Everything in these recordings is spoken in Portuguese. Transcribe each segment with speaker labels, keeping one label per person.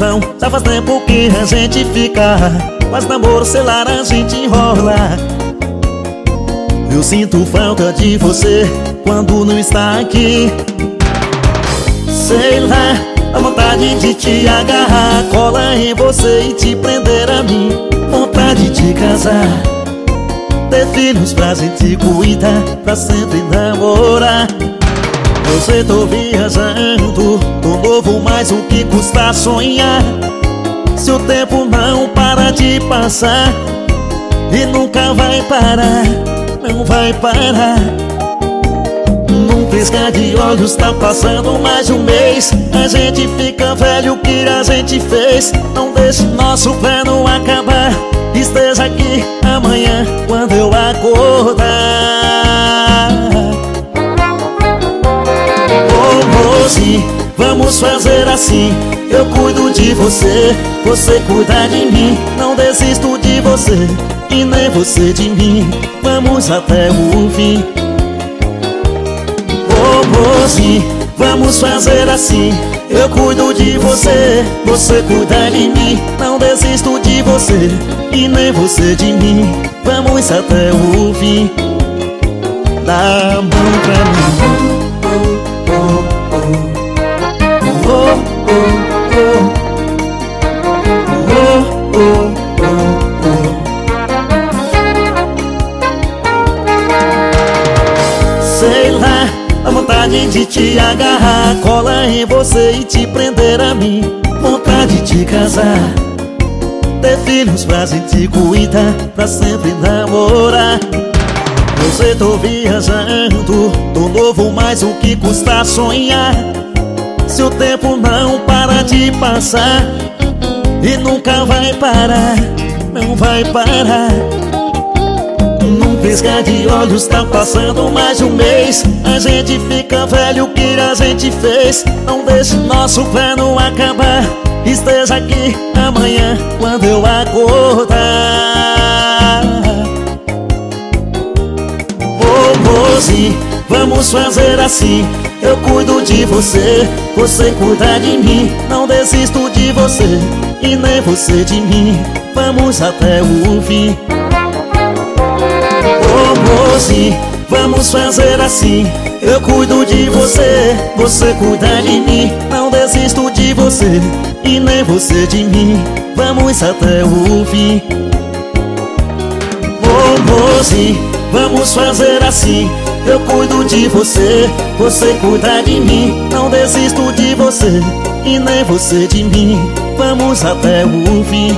Speaker 1: ilusão. Já faz tempo que a gente fica, mas namoro, sei lá, a gente enrola. Eu sinto falta de você quando não está aqui. Sei lá, a vontade de te agarrar, cola em você e te prender a mim. Vontade de casar, ter filhos pra gente cuidar, pra sempre namorar. Eu sei, tô viajando, tô novo, mas o que custa sonhar? Se o tempo não para de passar e nunca vai parar, não vai parar. Num piscar de olhos tá passando mais de um mês. A gente fica velho, o que a gente fez? Não deixe nosso plano acabar. Esteja aqui amanhã quando eu acordar. Oh, mocinho, vamos fazer assim. Eu cuido de você, você cuida de mim. Não desisto de você e nem você de mim. Vamos até o fim. Oh, mocinho, vamos fazer assim. Eu cuido de você, você cuida de mim. Não desisto de você e nem você de mim. Vamos até o fim. Dá a mão pra mim. Sei lá, a vontade de te agarrar, cola em você e te prender a mim. Vontade de casar, ter filhos pra gente cuidar, pra sempre namorar. Eu sei, tô viajando, tô novo, mas o que custa sonhar? Se o tempo não para de passar e nunca vai parar, não vai parar. Num piscar de olhos tá passando mais de um mês. A gente fica velho, o que a gente fez? Não deixe nosso plano acabar. Esteja aqui amanhã quando eu acordar. Oh, mocinho, vamos fazer assim. Eu cuido de você, você cuida de mim. Não desisto de você e nem você de mim. Vamos até o fim. Oh, mocinho, vamos fazer assim. Eu cuido de você, você cuida de mim. Não desisto de você e nem você de mim. Vamos até o fim. Oh, mocinho, vamos fazer assim. Eu cuido de você, você cuida de mim. Não desisto de você e nem você de mim. Vamos até o fim.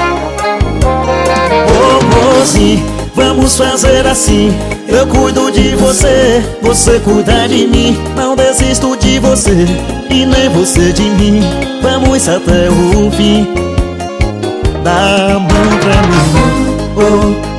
Speaker 1: Oh, mocinho, vamos fazer assim. Eu cuido de você, você cuida de mim. Não desisto de você e nem você de mim. Vamos até o fim. Dá a mão pra mim. Oh.